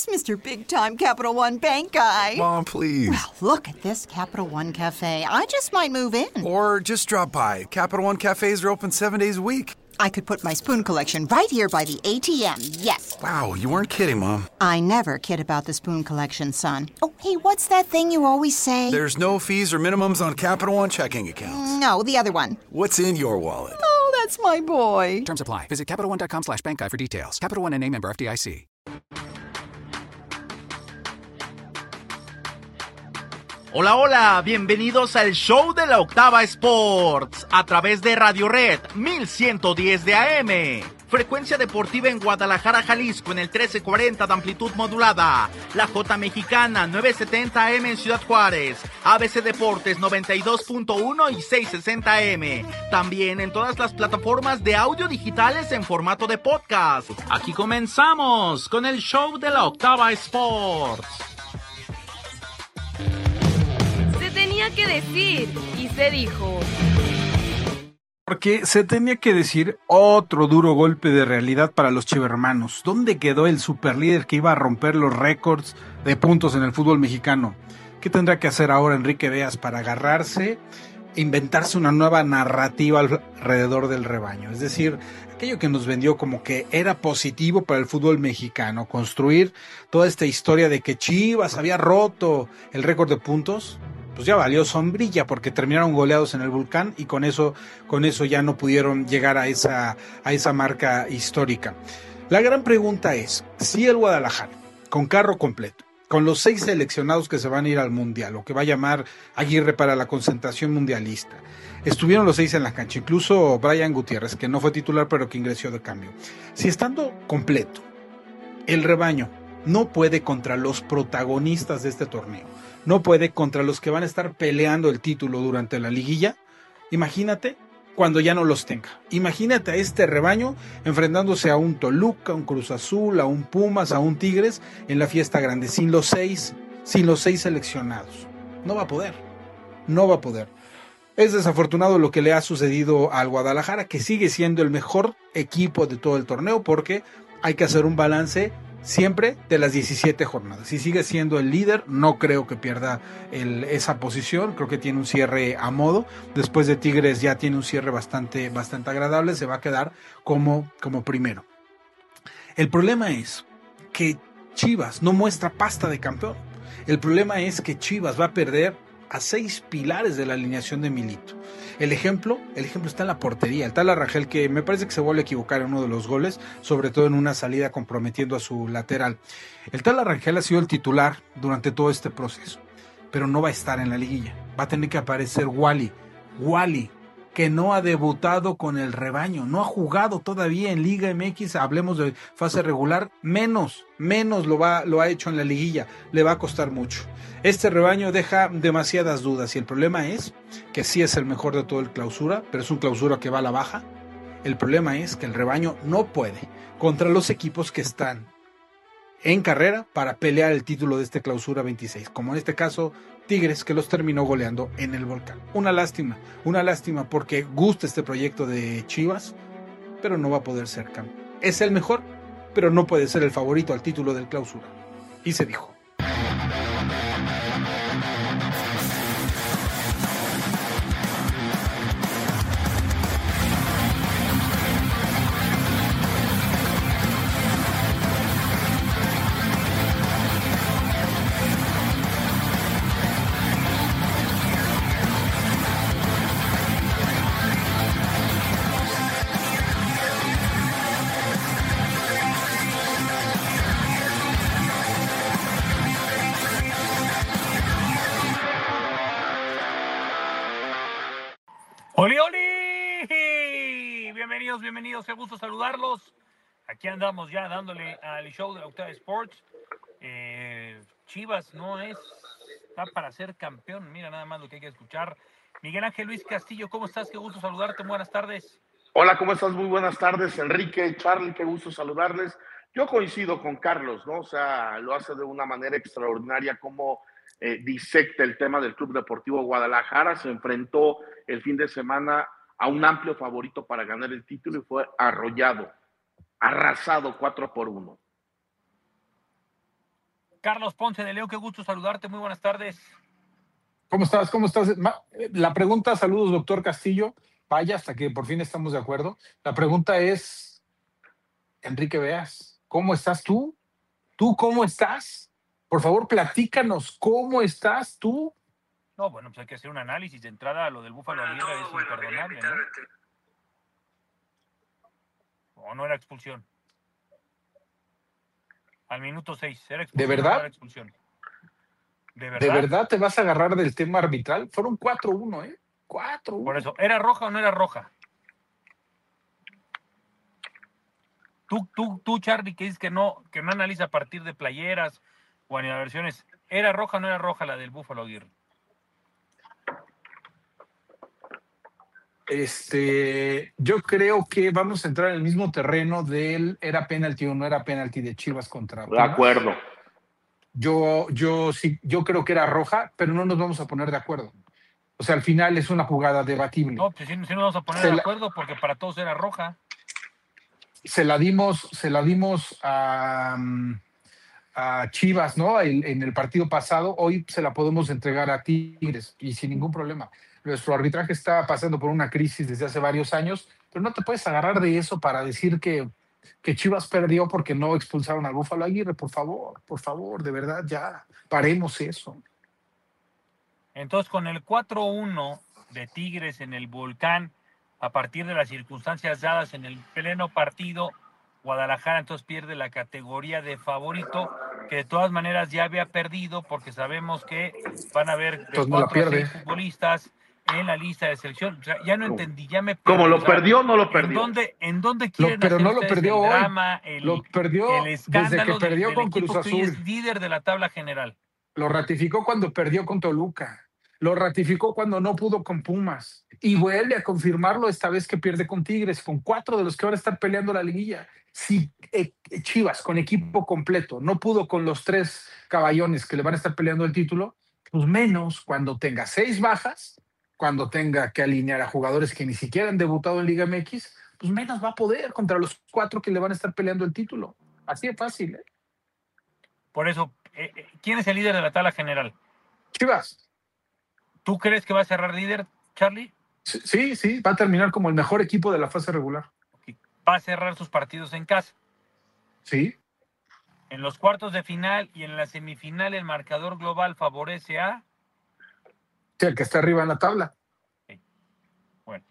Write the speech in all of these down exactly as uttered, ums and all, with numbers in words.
is Mister Big Time Capital One Bank guy. Mom, please. Well, look at this Capital One Cafe. I just might move in. Or just drop by. Capital One cafes are open seven days a week. I could put my spoon collection right here by the A T M, yes. Wow, you weren't kidding, Mom. I never kid about the spoon collection, son. Oh, hey, what's that thing you always say? There's no fees or minimums on Capital One checking accounts. No, the other one. What's in your wallet? Oh, that's my boy. Terms apply. Visit CapitalOne.com slash bank guide for details. Capital One N A member F D I C. Hola, hola, bienvenidos al show de la Octava Sports a través de Radio Red mil ciento diez de A M. Frecuencia deportiva en Guadalajara, Jalisco en el trece cuarenta de amplitud modulada. La J Mexicana nueve setenta A M en Ciudad Juárez. A B C Deportes noventa y dos punto uno y seiscientos sesenta A M. También en todas las plataformas de audio digitales en formato de podcast. Aquí comenzamos con el show de la Octava Sports. Tenía que decir y se dijo. Porque se tenía que decir otro duro golpe de realidad para los chivermanos. ¿Dónde quedó el superlíder que iba a romper los récords de puntos en el fútbol mexicano? ¿Qué tendrá que hacer ahora Enrique Beas para agarrarse e inventarse una nueva narrativa alrededor del rebaño? Es decir, aquello que nos vendió como que era positivo para el fútbol mexicano, construir toda esta historia de que Chivas había roto el récord de puntos, pues ya valió sombrilla porque terminaron goleados en el Volcán y con eso, con eso ya no pudieron llegar a esa, a esa marca histórica. La gran pregunta es, si el Guadalajara, con carro completo, con los seis seleccionados que se van a ir al Mundial, o que va a llamar Aguirre para la concentración mundialista, estuvieron los seis en la cancha, incluso Brian Gutiérrez, que no fue titular pero que ingresó de cambio. Si estando completo, el rebaño no puede contra los protagonistas de este torneo, no puede contra los que van a estar peleando el título durante la liguilla, imagínate cuando ya no los tenga. Imagínate a este rebaño enfrentándose a un Toluca, a un Cruz Azul, a un Pumas, a un Tigres en la fiesta grande, sin los seis, sin los seis seleccionados. No va a poder, no va a poder. Es desafortunado lo que le ha sucedido al Guadalajara, que sigue siendo el mejor equipo de todo el torneo, porque hay que hacer un balance siempre de las diecisiete jornadas. Si sigue siendo el líder, no creo que pierda el, esa posición. Creo que tiene un cierre a modo. Después de Tigres ya tiene un cierre bastante, bastante agradable. Se va a quedar como, como primero. El problema es que Chivas no muestra pasta de campeón. El problema es que Chivas va a perder a seis pilares de la alineación de Milito. El ejemplo, el ejemplo está en la portería. El tal Arrangel, que me parece que se vuelve a equivocar en uno de los goles, sobre todo en una salida comprometiendo a su lateral. El tal Arrangel ha sido el titular durante todo este proceso, pero no va a estar en la liguilla. Va a tener que aparecer Wally. Wally, que no ha debutado con el rebaño, no ha jugado todavía en Liga M X, hablemos de fase regular, menos, menos lo, va, lo ha hecho en la liguilla, le va a costar mucho. Este rebaño deja demasiadas dudas y el problema es que sí es el mejor de todo el clausura, pero es un clausura que va a la baja. El problema es que el rebaño no puede contra los equipos que están en carrera para pelear el título de este clausura veintiséis, como en este caso Tigres, que los terminó goleando en el Volcán. Una lástima, una lástima porque gusta este proyecto de Chivas, pero no va a poder ser campeón. Es el mejor, pero no puede ser el favorito al título del clausura. Y se dijo. ¡Oli, oli! Bienvenidos, bienvenidos, qué gusto saludarlos. Aquí andamos ya dándole al show de Octava Sports. Eh, Chivas no es, está para ser campeón, mira nada más lo que hay que escuchar. Miguel Ángel Luis Castillo, ¿cómo estás? Qué gusto saludarte, buenas tardes. Hola, ¿cómo estás? Muy buenas tardes, Enrique, Charlie, qué gusto saludarles. Yo coincido con Carlos, ¿no? O sea, lo hace de una manera extraordinaria, como eh, disecta el tema del Club Deportivo Guadalajara. Se enfrentó el fin de semana a un amplio favorito para ganar el título y fue arrollado, arrasado cuatro por uno. Carlos Ponce de León, qué gusto saludarte, muy buenas tardes. ¿Cómo estás? ¿Cómo estás? La pregunta, saludos, doctor Castillo. Vaya, hasta que por fin estamos de acuerdo. La pregunta es, Enrique Beas, ¿cómo estás tú? ¿Tú cómo estás? Por favor, platícanos, ¿cómo estás tú? No, bueno, pues hay que hacer un análisis de entrada a lo del Búfalo Aguirre, es imperdonable, ¿no? ¿O no era expulsión? Al minuto seis, ¿era expulsión? ¿De verdad? ¿O no era expulsión? ¿De verdad? ¿De verdad te vas a agarrar del tema arbitral? Fueron cuatro uno, ¿eh? cuatro uno. Por eso, ¿era roja o no era roja? Tú, tú, tú, Charlie, que dices que no, que no analiza a partir de playeras o aniversiones, ¿era roja o no era roja la del Búfalo Aguirre? Este, yo creo que vamos a entrar en el mismo terreno del era penalti o no era penalti de Chivas contra Pumas. De acuerdo. Yo, yo sí, yo creo que era roja, pero no nos vamos a poner de acuerdo. O sea, al final es una jugada debatible. No, pues sí, sí nos vamos a poner Se de la- acuerdo porque para todos era roja. Se la dimos, se la dimos a, a Chivas, ¿no? En, en el partido pasado. Hoy se la podemos entregar a Tigres y sin ningún problema. Nuestro arbitraje está pasando por una crisis desde hace varios años, pero no te puedes agarrar de eso para decir que, que Chivas perdió porque no expulsaron al Búfalo Aguirre. Por favor, por favor, de verdad, ya paremos eso. Entonces, con el cuatro uno de Tigres en el Volcán, a partir de las circunstancias dadas en el pleno partido, Guadalajara entonces pierde la categoría de favorito, que de todas maneras ya había perdido, porque sabemos que van a haber de Entonces no la cuatro a pierde. seis futbolistas en la lista de selección. O sea, ya no entendí, ya me Como perdí. lo O sea, perdió o no lo ¿En perdió? dónde, en dónde Lo- quieren pero hacer no lo ustedes perdió el hoy. drama, el, Lo perdió el escándalo desde que del- perdió del con equipo Cruz que hoy Azul. es líder de la tabla general? Lo ratificó cuando perdió con Toluca. Lo ratificó cuando no pudo con Pumas. Y vuelve a confirmarlo esta vez que pierde con Tigres, con cuatro de los que van a estar peleando la liguilla. Si eh, Chivas, con equipo completo, no pudo con los tres caballones que le van a estar peleando el título, pues menos cuando tenga seis bajas, cuando tenga que alinear a jugadores que ni siquiera han debutado en Liga M X, pues menos va a poder contra los cuatro que le van a estar peleando el título. Así de fácil, ¿eh? Por eso, eh, eh, ¿quién es el líder de la tabla general? Chivas. ¿Tú crees que va a cerrar líder, Charlie? Sí, sí, va a terminar como el mejor equipo de la fase regular. Va a cerrar sus partidos en casa. Sí. En los cuartos de final y en la semifinal el marcador global favorece a... Sí, el que está arriba en la tabla. Bueno.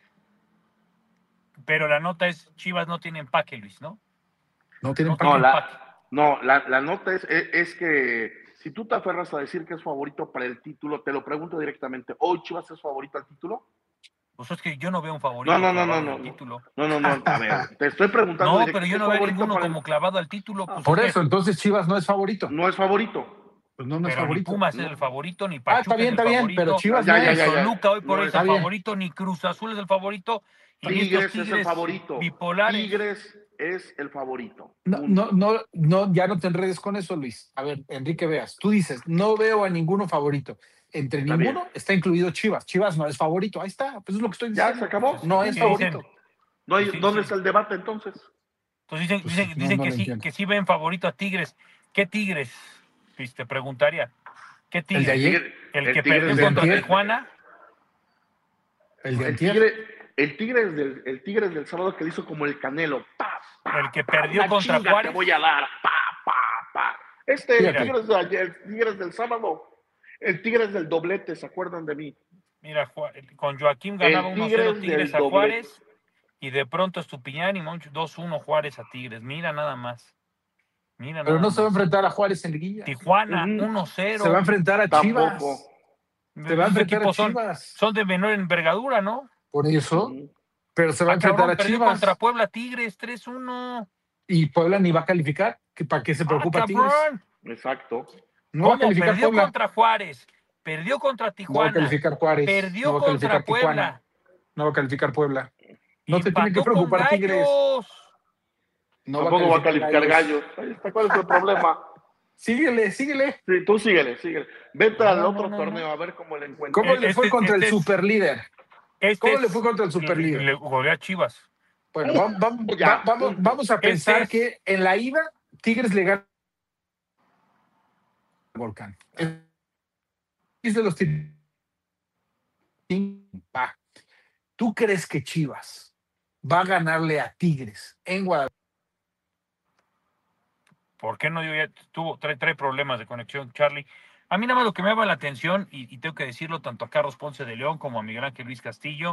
Pero la nota es, Chivas no tiene empaque, Luis, ¿no? No tiene No empaque. No, tiene la, empaque. no la, la nota es, es, es que si tú te aferras a decir que es favorito para el título, te lo pregunto directamente, ¿hoy Chivas es favorito al título? Pues es que yo no veo un favorito No, no, no, clavado no, al no. título. No, no, no, a ver, te estoy preguntando. No, directo, pero yo ¿es no veo favorito ninguno para el- como clavado al título. Pues Por es que- eso, entonces Chivas no es favorito. No es favorito. Pues no, no es pero ni favorito. Pumas No. es el favorito, ni Ah, Pachuca está bien, es el está bien, favorito, pero Chivas Ya, no ya, es. ya, ya. Toluca hoy por No hoy es es el bien. favorito, ni Cruz Azul es el favorito. Y Tigres estos es el Tigres favorito. bipolares. Tigres es el favorito. No, Punto. no, no, no, ya no te enredes con eso, Luis. A ver, Enrique Veas, tú dices, no veo a ninguno favorito. Entre Está ninguno bien. está incluido Chivas. Chivas no es favorito. Ahí está, pues es lo que estoy Ya, diciendo. se acabó. No es ¿Qué favorito. dicen? No hay, Sí, sí, ¿Dónde sí. está el debate entonces? Entonces dicen, Pues dicen, sí, no, dicen no que, lo sí, entiendo. que sí ven favorito a Tigres. ¿Qué Tigres? Luis, te preguntaría. ¿Qué ¿El Tigres? de ayer? Tigre- ¿El el que Tigres perdió de contra antier. Tijuana? El de El antier. Tigre, el Tigre es del, el Tigre es del sábado que le hizo como el Canelo. Pa, pa, ¿El que pa, perdió una contra chinga Juárez? Te voy a dar. Pa, pa, pa. Este, el Fíjate. Tigre, es de ayer, el Tigre es del sábado. El Tigre es del doblete, ¿se acuerdan de mí? Mira, Ju- con Joaquín ganaba El uno cero Tigres Tigres del a doblete. Juárez y de pronto Estupiñán y Moncho dos uno Juárez a Tigres. Mira nada más. Mira Pero nada no se va a más. enfrentar a Juárez en liguilla. Tijuana Ujú. uno cero. Se va a enfrentar a Chivas. Tampoco. Se va a Esos enfrentar a equipos son, Chivas. son de menor envergadura, ¿no? Por eso, Ujú. pero se va a Ah, enfrentar cabrón, a perdió Chivas. contra Puebla Tigres tres uno. Y Puebla ni va a calificar. ¿Que ¿Para qué se Ah, preocupa Tigres? cabrón. Exacto. No va a ¿Cómo? calificar Perdió Puebla. contra Juárez, perdió contra No va a Tijuana, calificar Juárez. perdió no va a contra calificar Tijuana. Puebla. No va a calificar Puebla. No te tiene que empató con preocupar Tigres. Gallos. No Tampoco va a calificar Gallos. Gallos. Ahí está, ¿cuál es el problema? Síguele, síguele. Sí, tú síguele, síguele. Vete No, al no, otro no, torneo no. a ver cómo le encuentras. ¿Cómo Eh, le fue este- contra este el es- superlíder? Este ¿Cómo le es- fue contra el superlíder? Le goleó a Chivas. Bueno, vamos, vamos, Ya, va- vamos, punto. vamos a Este pensar es- que en la ida Tigres le gana volcán. Es de los tit- va. ¿Tú crees que Chivas va a ganarle a Tigres en Guadalajara? ¿Por qué no? Yo ya tuvo, trae, trae problemas de conexión, Charlie. A mí nada más lo que me llama la atención, y, y tengo que decirlo tanto a Carlos Ponce de León como a Miguel Ángel Luis Castillo,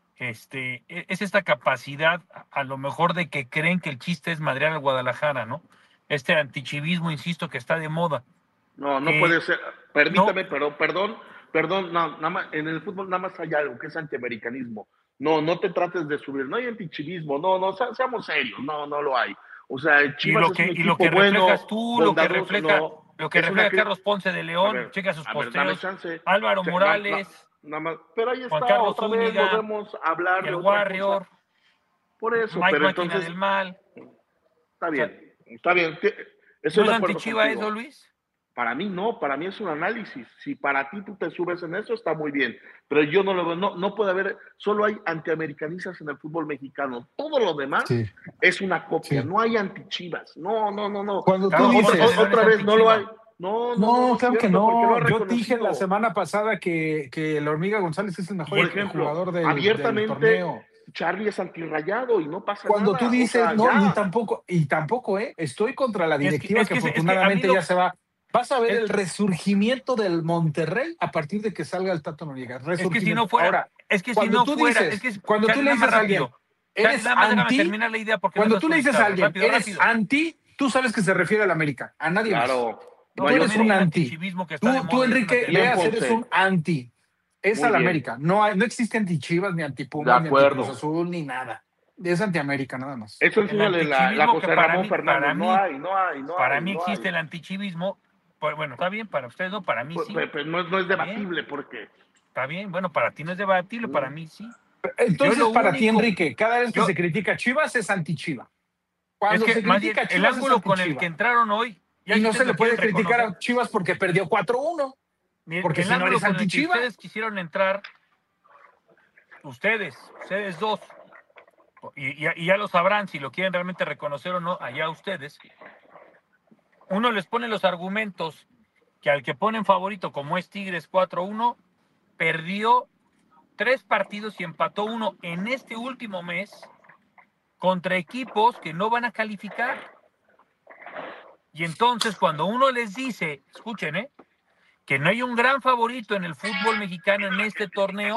este, e- es esta capacidad, a, a lo mejor, de que creen que el chiste es madrear al Guadalajara, ¿no? Este antichivismo, insisto, que está de moda. No, no Eh, puede ser. Permítame, pero perdón, perdón, no, nada más, en el fútbol nada más hay algo que es antiamericanismo. No, no te trates de subir, no hay antichivismo, no, no, se- seamos serios, no, no lo hay. O sea, Y Chivas lo es que, un y equipo lo que bueno, reflejas tú, lo que bondadoso, refleja, no, lo que es una refleja cri- Carlos Ponce de A León, ver, checa sus a ver, dame posteos, chance. Álvaro Che- na- Morales, na- nada más, pero ahí Juan está, Carlos otra vez Zúñiga, volvemos a hablar de el otra Warrior, cosa. Por eso, Mike pero Máquina entonces, del Mal. está O sea, bien, está bien, que- ¿no estoy es de acuerdo antichiva contigo. eso, Luis? Para mí no, para mí es un análisis. Si para ti tú te subes en eso, está muy bien. Pero yo no lo veo, no, no puede haber, solo hay antiamericanistas en el fútbol mexicano. Todo lo demás Sí, es una copia, sí. no hay antichivas. No, no, no, no. Cuando tú Carlos Ponce dices, de León Otra es vez no lo hay. antichiva. No, no, no, no, no es claro que cierto, porque lo no. ha Yo dije la reconocido. semana pasada que, que el Hormiga González es el mejor Por ejemplo, jugador del, del abiertamente, torneo. Charlie es antirrayado y no pasa Cuando nada. tú dices, O sea, no, ya. y tampoco, y tampoco, ¿eh? Estoy contra la Es que- directiva es que, que- es que a mí afortunadamente lo- ya se va. Vas a ver es- el resurgimiento del Monterrey a partir de que salga el Tato Noriega. Es que si no Resurgimiento. fuera, Ahora, es que si cuando no tú fuera, dices, es que cuando tú Charlie, le nada más dices a alguien, rápido. Charlie, eres nada más déjame anti, terminar la idea porque me cuando andas tú le dices a conectando. alguien, Rápido, eres rápido. anti, tú sabes que se refiere a la América, a nadie más. Claro. No, Tú yo eres me un digo el anti. antichivismo que está Tú, de tú, moda, y es una Enrique tendencia. Leas, Ponce. eres un anti. Es Muy a la bien. América. No, hay, no existe anti-Chivas, ni anti-Pumas, De ni acuerdo. anti-Cruz Azul, ni nada. Es anti-América, nada más. Eso El enséñale la, la antichivismo José que para Ramón mí- Fernández. para no mí- hay, no hay, no Para hay. mí no existe hay. el antichivismo. Pues, bueno, está bien, para ustedes no, para mí Pues, sí. pues, pues, no, es- no es debatible porque Está bien, bueno, para ti no es debatible, Mm. para mí sí. Entonces, Yo lo para ti, único- Enrique, cada vez que yo- se critica a Chivas es anti-Chiva. Es Cuando que se más bien, critica a el Chivas ángulo es con el anti-Chiva. que entraron hoy. ya Y no ustedes se le lo puede quieren criticar a reconocer. Chivas porque perdió cuatro uno. Miren, porque el si no ángulo eres con el que anti-Chiva. ustedes quisieron entrar, ustedes, ustedes dos, y, y- y ya lo sabrán si lo quieren realmente reconocer o no, allá ustedes. Uno les pone los argumentos que al que ponen favorito, como es Tigres cuatro uno, perdió tres partidos y empató uno en este último mes contra equipos que no van a calificar. Y entonces cuando uno les dice, escuchen, ¿eh? que no hay un gran favorito en el fútbol mexicano en este torneo,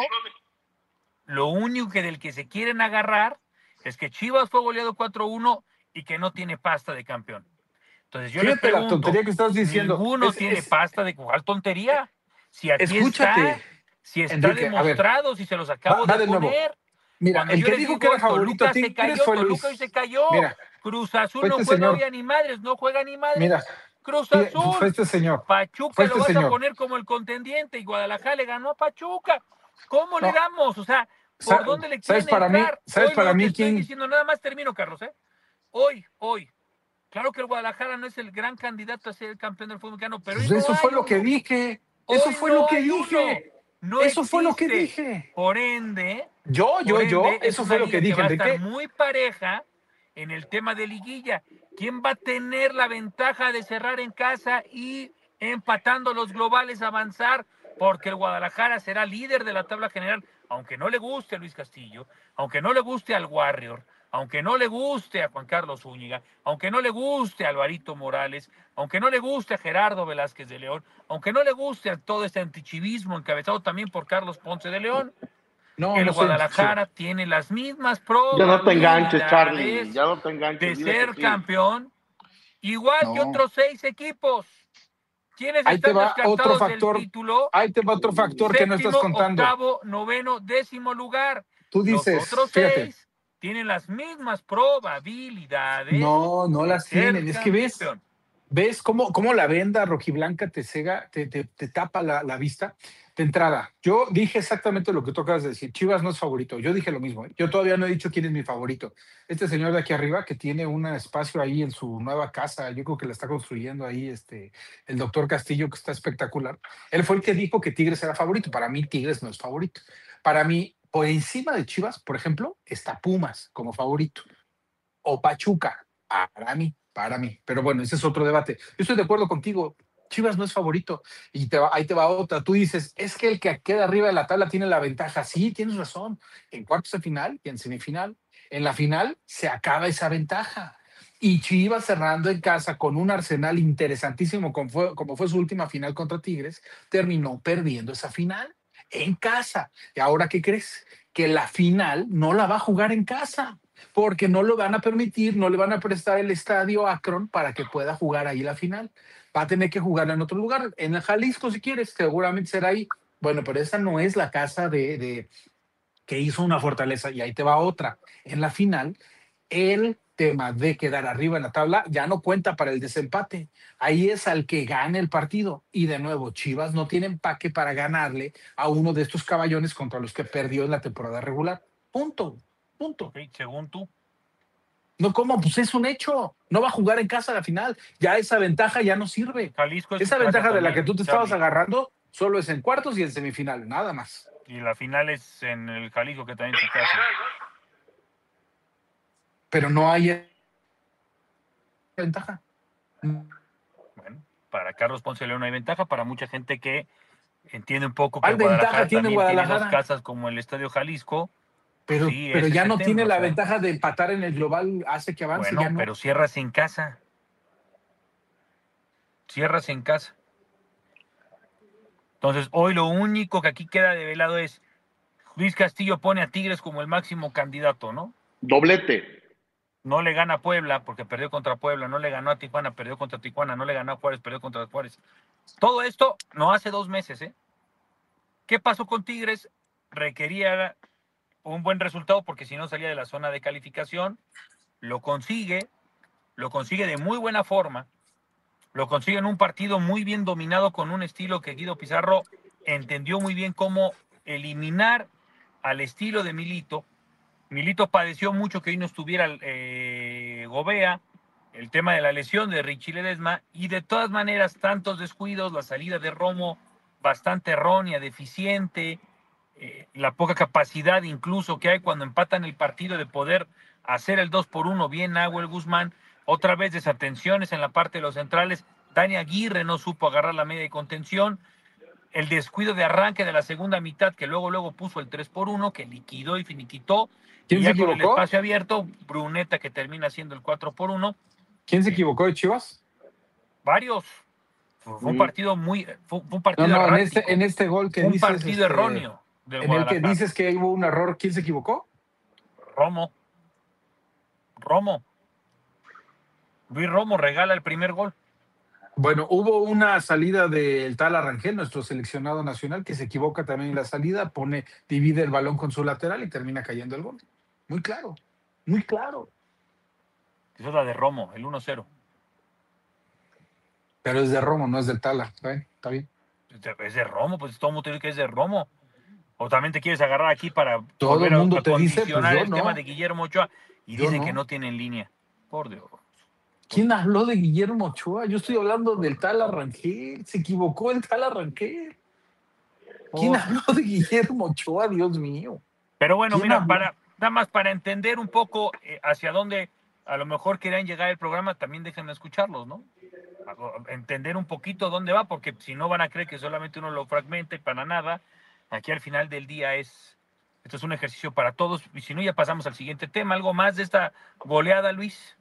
lo único que del que se quieren agarrar es que Chivas fue goleado cuatro uno y que no tiene pasta de campeón. Entonces yo les Fíjate la pregunto, tontería que estás diciendo. ninguno Es- tiene es- pasta de ¿cuál tontería? Si aquí Escúchate, está, si está Enrique, a ver, demostrado, si se los acabo va- va de de nuevo. poner. Mira, Cuando el yo que les dijo digo, que era favorito a Toluca se Tigres cayó, fue Toluca hoy Luis. se cayó. Mira, Cruz Azul fue no este juega señor. hoy ni madres, no juega ni madres. Mira, Cruz fue Azul. fue este señor. Pachuca Fue lo este vas señor. a poner como el contendiente y Guadalajara le ganó a Pachuca. ¿Cómo le No. damos? O sea, ¿por Sa- dónde le ¿sabes quieren para mí- entrar? sabes Hoy para lo mí que estoy quién- diciendo, nada más termino, Carlos, ¿eh? Hoy, hoy. Claro que el Guadalajara no es el gran candidato a ser el campeón del fútbol mexicano, pero Pues hoy no eso fue hay lo que uno. dije. Eso Hoy fue no lo que hay dije. uno. No Eso fue lo que existe. dije. Por ende, Yo, yo, por yo, ende, es eso una fue lo liga que dije, va a estar Enrique. muy pareja en el tema de liguilla. ¿Quién va a tener la ventaja de cerrar en casa y empatando los globales avanzar? Porque el Guadalajara será líder de la tabla general, aunque no le guste a Luis Castillo, aunque no le guste al Warrior, aunque no le guste a Juan Carlos Zúñiga, aunque no le guste a Alvarito Morales, aunque no le guste a Gerardo Velázquez de León, aunque no le guste a todo este antichivismo encabezado también por Carlos Ponce de León, No, el no soy Guadalajara tiene las mismas ya probabilidades no te enganches, Charlie. Ya no te enganches. de dile ser que sí. campeón, igual que No. otros seis equipos. ¿Quiénes Ahí te están va descartados otro del factor. título? Ahí te va otro factor que no estás Séptimo, contando. octavo, noveno, décimo lugar. Tú dices, Los otros fíjate. seis tienen las mismas probabilidades. No, no de las ser tienen. Es que ves, campeón. ves cómo, cómo la venda rojiblanca te cega, te, te, te tapa la, la vista. De entrada, yo dije exactamente lo que tú acabas de decir. Chivas no es favorito. Yo dije lo mismo. ¿eh? Yo todavía no he dicho quién es mi favorito. Este señor de aquí arriba que tiene un espacio ahí en su nueva casa, yo creo que la está construyendo ahí este, el doctor Castillo, que está espectacular. Él fue el que dijo que Tigres era favorito. Para mí, Tigres no es favorito. Para mí, por encima de Chivas, por ejemplo, está Pumas como favorito. O Pachuca, para mí, para mí. Pero bueno, ese es otro debate. Yo estoy de acuerdo contigo. Chivas no es favorito. Y te va, ahí te va otra. Tú dices, es que el que queda arriba de la tabla tiene la ventaja. Sí, tienes razón. En cuartos de final y en semifinal. En la final se acaba esa ventaja. Y Chivas cerrando en casa con un Arsenal interesantísimo, como fue, como fue su última final contra Tigres, terminó perdiendo esa final en casa. ¿Y ahora qué crees? Que la final no la va a jugar en casa, porque no lo van a permitir, no le van a prestar el estadio Akron para que pueda jugar ahí la final. Va a tener que jugarla en otro lugar, en el Jalisco si quieres, seguramente será ahí. Bueno, pero esa no es la casa de, de que hizo una fortaleza, y ahí te va otra. En la final, el tema de quedar arriba en la tabla ya no cuenta para el desempate. Ahí es al que gane el partido. Y de nuevo, Chivas no tiene empaque para ganarle a uno de estos caballones contra los que perdió en la temporada regular. Punto. Punto. Okay, según tú. No, ¿cómo? Pues es un hecho. No va a jugar en casa a la final. Ya esa ventaja ya no sirve. Jalisco es esa su ventaja casa de la también, que tú te Charlie. estabas agarrando solo es en cuartos y en semifinal, nada más. Y la final es en el Jalisco, que también es su casa. Pero no hay ventaja. Bueno, para Carlos Ponce León no hay ventaja, para mucha gente que entiende un poco que ¿Cuál ventaja Guadalajara tiene también Guadalajara? tiene dos casas como el Estadio Jalisco. Pero, Sí, pero ese ya es el no tema, tiene o la sea. ventaja de empatar en el global, hace que avance. Bueno, ya no. pero cierras en casa. Cierras en casa. Entonces, hoy lo único que aquí queda develado es Luis Castillo pone a Tigres como el máximo candidato, ¿no? Doblete. No le gana a Puebla porque perdió contra Puebla, no le ganó a Tijuana, perdió contra Tijuana, no le ganó a Juárez, perdió contra Juárez. Todo esto no hace dos meses, ¿eh? ¿Qué pasó con Tigres? Requería un buen resultado porque si no salía de la zona de calificación. Lo consigue, lo consigue de muy buena forma, lo consigue en un partido muy bien dominado con un estilo que Guido Pizarro entendió muy bien cómo eliminar al estilo de Milito. Milito padeció mucho que hoy no estuviera eh, Gobea, el tema de la lesión de Richie Ledesma, y de todas maneras tantos descuidos, la salida de Romo bastante errónea, deficiente, eh, la poca capacidad incluso que hay cuando empatan el partido de poder hacer el dos por uno bien Nahuel Guzmán, otra vez desatenciones en la parte de los centrales, Dani Aguirre no supo agarrar la media de contención, el descuido de arranque de la segunda mitad que luego luego puso el tres por uno, que liquidó y finiquitó. ¿Quién y se ya con el equivocó? espacio abierto, Bruneta que termina siendo el cuatro por uno. ¿Quién se equivocó de Chivas? Varios. Fue un Mm. partido muy, fue, fue un partido No, no, en errático. este, en este gol que un dices. partido este, erróneo del En el que Guadalajara. dices que hubo un error, ¿quién se equivocó? Romo. Romo. Luis Romo regala el primer gol. Bueno, hubo una salida del tal Arrangel, nuestro seleccionado nacional, que se equivoca también en la salida, pone, divide el balón con su lateral y termina cayendo el gol. Muy claro, muy claro. Esa es la de Romo, el uno cero. Pero es de Romo, no es del Tala. ¿Está bien? ¿Está bien? Es de Romo, pues todo el mundo dice que es de Romo. O también te quieres agarrar aquí para Todo volver el a- mundo a te dice, pues, condicionar yo el no. tema de Guillermo Ochoa y Yo dicen no. que no tiene en línea. Por Dios. ¿Quién habló de Guillermo Ochoa? Yo estoy hablando del tal Arrangel. Se equivocó el tal Arrangel. ¿Quién Oh. habló de Guillermo Ochoa? Dios mío. Pero bueno, ¿Quién mira, habló? para nada más para entender un poco eh, hacia dónde a lo mejor querían llegar el programa, también déjenme escucharlos, ¿no? A- a- Entender un poquito dónde va, porque si no van a creer que solamente uno lo fragmente para nada. Aquí al final del día es, esto es un ejercicio para todos. Y si no, ya pasamos al siguiente tema. ¿Algo más de esta goleada, Luis?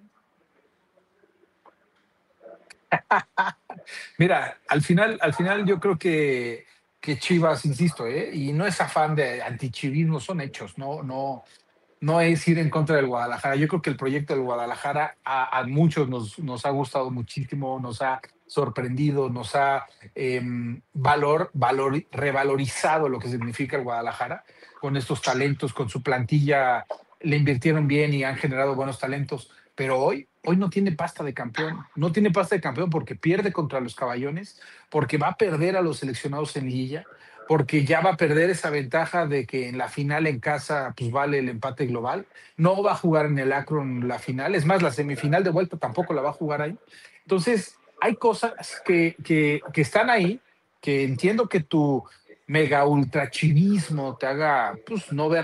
Mira, al final, al final yo creo que, que Chivas, insisto, ¿eh? Y no es afán de antichivismo, son hechos, no, no, no es ir en contra del Guadalajara. Yo creo que el proyecto del Guadalajara a, a muchos nos, nos ha gustado muchísimo, nos ha sorprendido, nos ha eh, valor, valor, revalorizado lo que significa el Guadalajara, con estos talentos, con su plantilla, le invirtieron bien y han generado buenos talentos. Pero hoy, hoy no tiene pasta de campeón. No tiene pasta de campeón porque pierde contra los Caballones, porque va a perder a los seleccionados en liguilla, porque ya va a perder esa ventaja de que en la final en casa pues vale el empate global. No va a jugar en el Akron la final. Es más, la semifinal de vuelta tampoco la va a jugar ahí. Entonces, hay cosas que, que, que están ahí, que entiendo que tu mega ultra chivismo te haga pues, no verlas,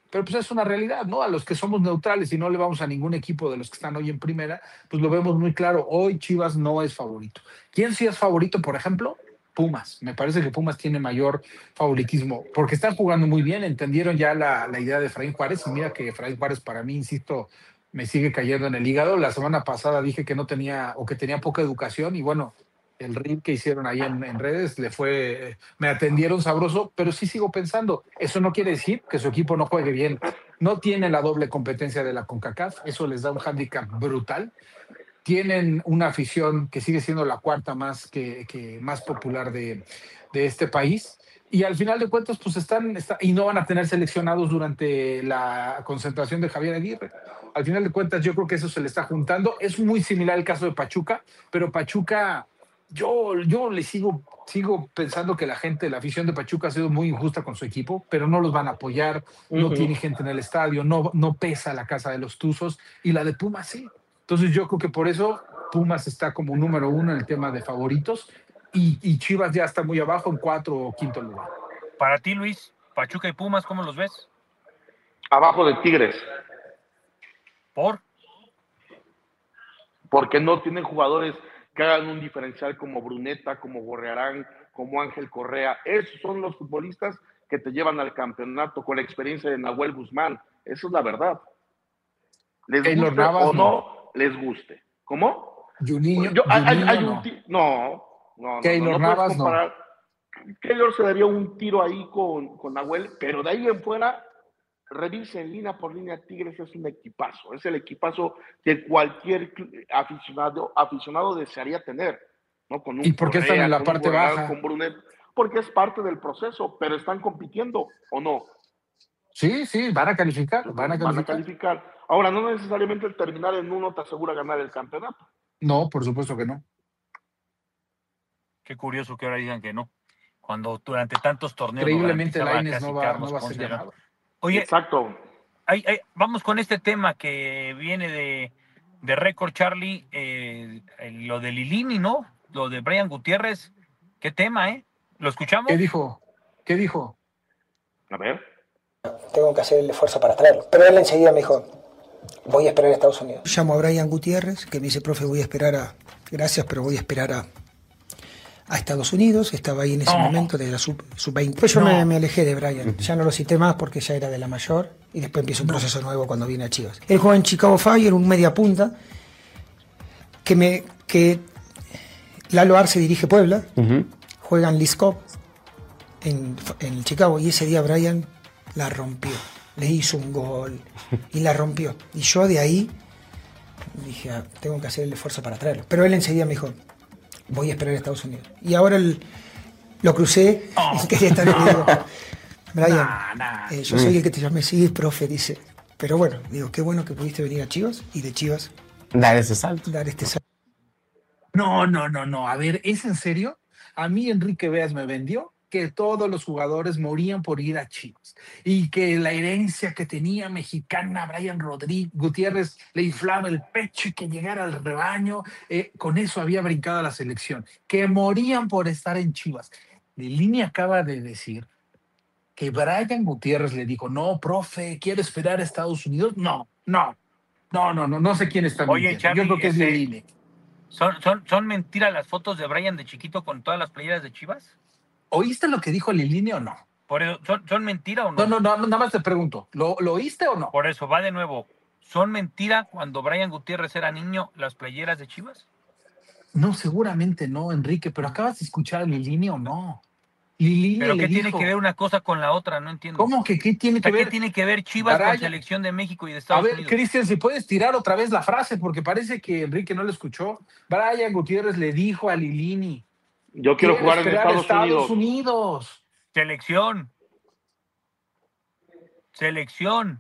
Pero pues es una realidad, ¿no? A los que somos neutrales y no le vamos a ningún equipo de los que están hoy en primera, pues lo vemos muy claro. Hoy Chivas no es favorito. ¿Quién sí es favorito, por ejemplo? Pumas. Me parece que Pumas tiene mayor favoritismo porque están jugando muy bien. Entendieron ya la, la idea de Efraín Juárez. Y mira que Efraín Juárez, para mí, insisto, me sigue cayendo en el hígado. La semana pasada dije que no tenía o que tenía poca educación y bueno, el reel que hicieron ahí en, en redes le fue, me atendieron sabroso, pero sí sigo pensando, eso no quiere decir que su equipo no juegue bien. No tiene la doble competencia de la CONCACAF, eso les da un hándicap brutal. Tienen una afición que sigue siendo la cuarta más, que, que más popular de, de este país. Y al final de cuentas, pues están, está, y no van a tener seleccionados durante la concentración de Javier Aguirre. Al final de cuentas, yo creo que eso se le está juntando. Es muy similar al caso de Pachuca, pero Pachuca, yo, yo le sigo, sigo pensando que la gente, la afición de Pachuca ha sido muy injusta con su equipo, pero no los van a apoyar, no Uh-huh. tiene gente en el estadio, no, no pesa la casa de los Tuzos, y la de Pumas sí. Entonces yo creo que por eso Pumas está como número uno en el tema de favoritos y, y Chivas ya está muy abajo en cuatro o quinto lugar. Para ti, Luis, Pachuca y Pumas, ¿cómo los ves? Abajo de Tigres, ¿Por? porque no tienen jugadores que hagan un diferencial como Bruneta, como Gorrearán, como Ángel Correa. Esos son los futbolistas que te llevan al campeonato con la experiencia de Nahuel Guzmán. Eso es la verdad. Les Keylor guste Navas, o no, no. les guste. ¿Cómo? Juninho, Yo, hay, hay- Juninho hay un no. ti- no, no, no, Keylor no, no Navas, puedes comparar. Keylor se debió un tiro ahí con, con Nahuel, pero de ahí en fuera, revisen línea por línea, Tigres es un equipazo, es el equipazo que cualquier cl- aficionado, aficionado desearía tener, ¿no? Con un ¿Y por qué están Correa, en la con un parte Gorrearán, baja? con Brunet, porque es parte del proceso, pero están compitiendo, ¿o no? Sí, sí, van a calificar, van a Van a calificar. calificar. Ahora, no necesariamente el terminar en uno te asegura ganar el campeonato. No, por supuesto que no. Qué curioso que ahora digan que no. Cuando durante tantos torneos lo Increíblemente garantizaba Lainez casi no va, Carlos no va a ser Ponce de León. llamado. Oye, Exacto. hay- hay- vamos con este tema que viene de, de récord, Charlie, eh, eh, lo de Lilini, ¿no? Lo de Brian Gutiérrez. ¿Qué tema, eh? ¿Lo escuchamos? ¿Qué dijo? ¿Qué dijo? A ver. Tengo que hacer el esfuerzo para traerlo. Pero él enseguida me dijo, voy a esperar a Estados Unidos. Llamo a Brian Gutiérrez, que me dice, profe, voy a esperar a... Gracias, pero voy a esperar a, a Estados Unidos. Estaba ahí en ese No. momento de la sub, sub veinte. Pues yo No. me, me alejé de Brian. Ya no lo cité más porque ya era de la mayor. Y después empieza un proceso nuevo cuando viene a Chivas. Él juega en Chicago Fire, un media punta, que me... que Lalo Arce dirige Puebla. Juega en Leagues Cup en, en Chicago. Y ese día Brian la rompió. Le hizo un gol y la rompió. Y yo de ahí dije, ah, tengo que hacer el esfuerzo para traerlo. Pero él enseguida me dijo, voy a esperar a Estados Unidos. Y ahora el- lo crucé y quería estar en el digo, Brian, Nah, nah. eh, yo soy el que te llamé, sí, profe, dice. Pero bueno, digo, qué bueno que pudiste venir a Chivas y de Chivas Dar ese salto. dar este salto. No, no, no, no. A ver, ¿es en serio? A mí Enrique Veas me vendió que todos los jugadores morían por ir a Chivas y que la herencia que tenía mexicana Brian Rodríguez Gutiérrez le inflaba el pecho y que llegara al rebaño, eh, con eso había brincado a la selección, que morían por estar en Chivas. Lilini acaba de decir que Brian Gutiérrez le dijo, no, profe, quiero esperar a Estados Unidos. No, no, no, no, no, no sé quién está Oye, mintiendo. Charlie, Yo creo que es este- Lilini. ¿Son, son, ¿Son mentiras las fotos de Brian de chiquito con todas las playeras de Chivas? ¿Oíste lo que dijo Lilini o no? Por eso, ¿son, ¿son mentira o no? No, no, no, nada más te pregunto, ¿lo, ¿lo oíste o no? Por eso, va de nuevo. ¿Son mentira cuando Brian Gutiérrez era niño las playeras de Chivas? No, seguramente no, Enrique, pero acabas de escuchar a Lilini o no. Lilini ¿Pero le qué tiene dijo, que ver una cosa con la otra? No entiendo. ¿cómo que qué tiene O sea, que ¿qué ver? tiene que ver Chivas con Brian- selección de México y de A Estados ver, Unidos? Cristian, si puedes tirar otra vez la frase, porque parece que Enrique no lo escuchó. Brian Gutiérrez le dijo a Lilini, Yo quiero jugar en esperar a Estados, Unidos. Unidos. Selección. Selección.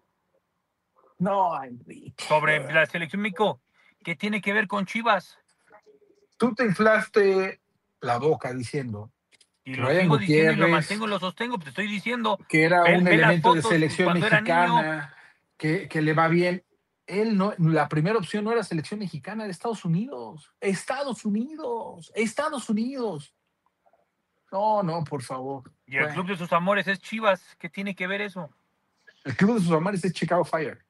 No, Enrique. Sobre la selección México. ¿Qué tiene que ver con Chivas? Tú te inflaste la boca diciendo Y que lo Brian sigo diciendo y lo Gutiérrez- mantengo y lo sostengo. Pues te estoy diciendo. que era Ve- un ve las elemento de fotos selección cuando era mexicana, que, que le va bien. Él no, la primera opción no era selección mexicana, era Estados Unidos. Estados Unidos, Estados Unidos. No, no, por favor. Y el Bueno, club de sus amores es Chivas. ¿Qué tiene que ver eso? El club de sus amores es Chicago Fire.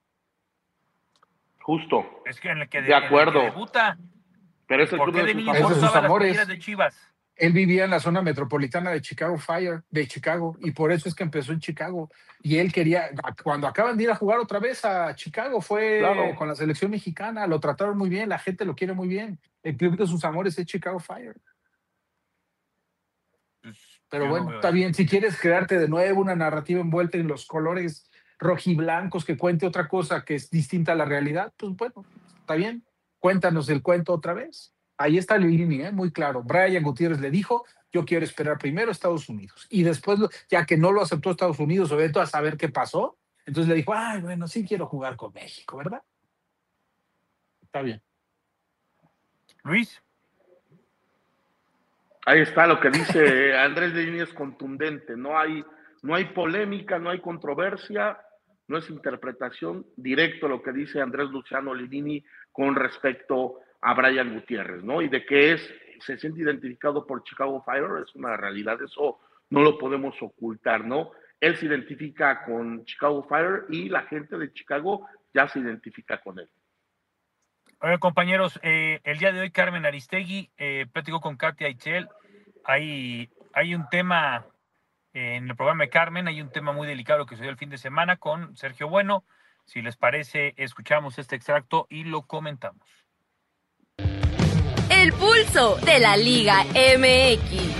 Justo. Es que en el que, de acuerdo. En el que debuta. Pero es el ¿Por club qué de de sus niño amores. Es de sus usaba las amores. playeras de Chivas? Él vivía en la zona metropolitana de Chicago Fire, de Chicago, y por eso es que empezó en Chicago. Y él quería, cuando acaban de ir a jugar otra vez a Chicago, fue Claro. con la selección mexicana, lo trataron muy bien, la gente lo quiere muy bien. El club de sus amores es Chicago Fire. Pero Yo bueno, no veo está eso. bien, si quieres crearte de nuevo una narrativa envuelta en los colores rojiblancos que cuente otra cosa que es distinta a la realidad, pues bueno, está bien, cuéntanos el cuento otra vez. Ahí está Lilini, ¿eh? Muy claro. Brian Gutiérrez le dijo, yo quiero esperar primero a Estados Unidos. Y después, ya que no lo aceptó Estados Unidos, o vete a saber qué pasó, entonces le dijo, ay, bueno, sí quiero jugar con México, ¿verdad? Está bien. Luis. Ahí está lo que dice Andrés Lilini, es contundente. No hay, no hay polémica, no hay controversia, no es interpretación, directo lo que dice Andrés Luciano Lilini con respecto a Brian Gutiérrez, ¿no? Y de que es, se siente identificado por Chicago Fire, es una realidad, eso no lo podemos ocultar, ¿no? Él se identifica con Chicago Fire y la gente de Chicago ya se identifica con él. Oye, compañeros, eh, el día de hoy Carmen Aristegui eh, platicó con Katia Itzel. Hay, hay un tema eh, en el programa de Carmen, hay un tema muy delicado que sucedió el fin de semana con Sergio Bueno. Si les parece, escuchamos este extracto y lo comentamos. El pulso de la Liga M X.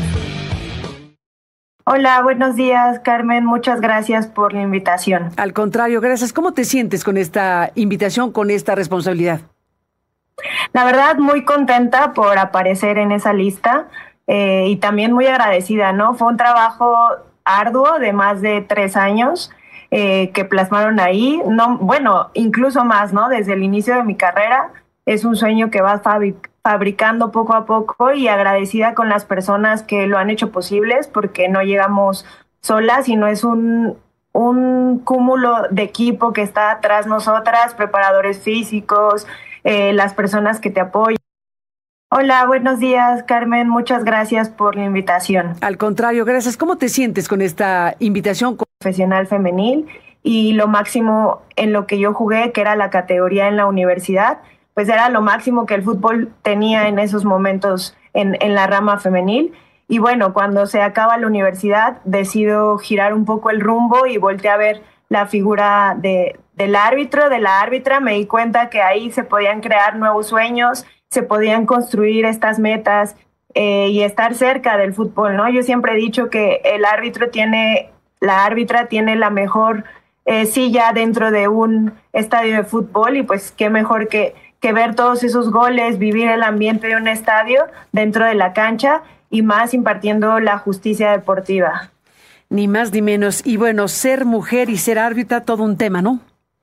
Hola, buenos días, Carmen. Muchas gracias por la invitación. Al contrario, gracias. ¿Cómo te sientes con esta invitación, con esta responsabilidad? La verdad, muy contenta por aparecer en esa lista eh, y también muy agradecida, ¿no? Fue un trabajo arduo de más de tres años eh, que plasmaron ahí. No, bueno, incluso más, ¿no? Desde el inicio de mi carrera es un sueño que vas fabric- fabricando poco a poco y agradecida con las personas que lo han hecho posibles porque no llegamos solas, sino es un, un cúmulo de equipo que está tras nosotras, preparadores físicos, eh, las personas que te apoyan. Hola, buenos días, Carmen. Muchas gracias por la invitación. Al contrario, gracias. ¿Cómo te sientes con esta invitación? Profesional femenil y lo máximo en lo que yo jugué, que era la categoría en la universidad, pues era lo máximo que el fútbol tenía en esos momentos en, en la rama femenil. Y bueno, cuando se acaba la universidad, decido girar un poco el rumbo y volteé a ver la figura de, del árbitro, de la árbitra. Me di cuenta que ahí se podían crear nuevos sueños, se podían construir estas metas eh, y estar cerca del fútbol, ¿no? Yo siempre he dicho que el árbitro tiene, la árbitra tiene la mejor eh, silla dentro de un estadio de fútbol y pues qué mejor que que ver todos esos goles, vivir el ambiente de un estadio dentro de la cancha y más impartiendo la justicia deportiva. Ni más ni menos. Y bueno, ser mujer y ser árbitra, todo un tema, ¿no?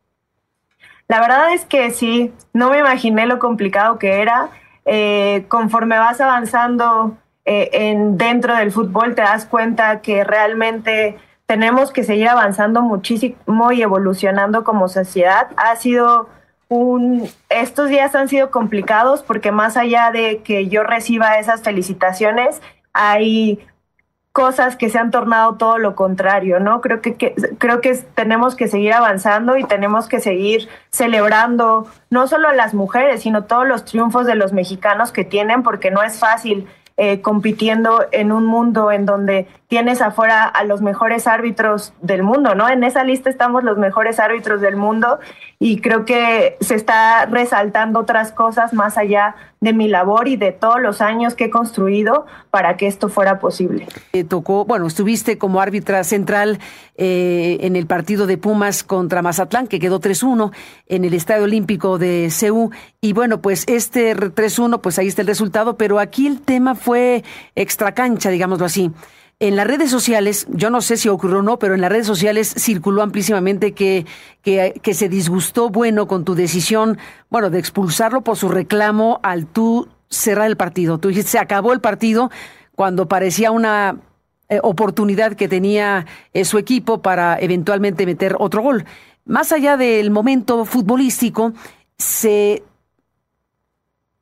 La verdad es que sí, no me imaginé lo complicado que era. Eh, conforme vas avanzando eh, en, dentro del fútbol, te das cuenta que realmente tenemos que seguir avanzando muchísimo y evolucionando como sociedad. Ha sido Un, estos días han sido complicados porque más allá de que yo reciba esas felicitaciones, hay cosas que se han tornado todo lo contrario, ¿no? Creo que, que creo que tenemos que seguir avanzando y tenemos que seguir celebrando no solo a las mujeres, sino todos los triunfos de los mexicanos que tienen, porque no es fácil eh, compitiendo en un mundo en donde tienes afuera a los mejores árbitros del mundo, ¿no? En esa lista estamos los mejores árbitros del mundo y creo que se está resaltando otras cosas más allá de mi labor y de todos los años que he construido para que esto fuera posible. Eh, tocó, bueno, estuviste como árbitra central eh, en el partido de Pumas contra Mazatlán, que quedó tres uno en el Estadio Olímpico de C U, y bueno, pues este tres uno, pues ahí está el resultado, pero aquí el tema fue extracancha, digámoslo así. En las redes sociales, yo no sé si ocurrió o no, pero en las redes sociales circuló amplísimamente que, que, que se disgustó Bueno con tu decisión, bueno, de expulsarlo por su reclamo al tú cerrar el partido. Tú dijiste, se acabó el partido cuando parecía una eh, oportunidad que tenía eh, su equipo para eventualmente meter otro gol. Más allá del momento futbolístico, se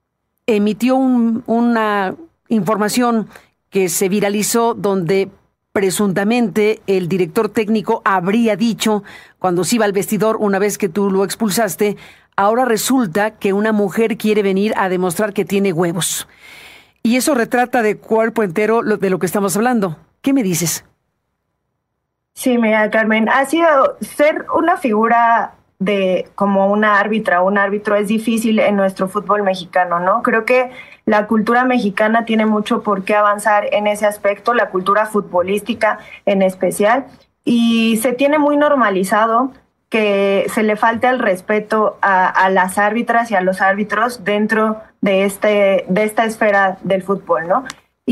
emitió un, una información que se viralizó donde presuntamente el director técnico habría dicho cuando se iba al vestidor una vez que tú lo expulsaste, ahora resulta que una mujer quiere venir a demostrar que tiene huevos. Y eso retrata de cuerpo entero lo, de lo que estamos hablando. ¿Qué me dices? Sí, mira, Carmen, ha sido ser una figura de como una árbitra o un árbitro es difícil en nuestro fútbol mexicano, ¿no? Creo que la cultura mexicana tiene mucho por qué avanzar en ese aspecto, la cultura futbolística en especial, y se tiene muy normalizado que se le falte el respeto a, a las árbitras y a los árbitros dentro de, este, de esta esfera del fútbol, ¿no?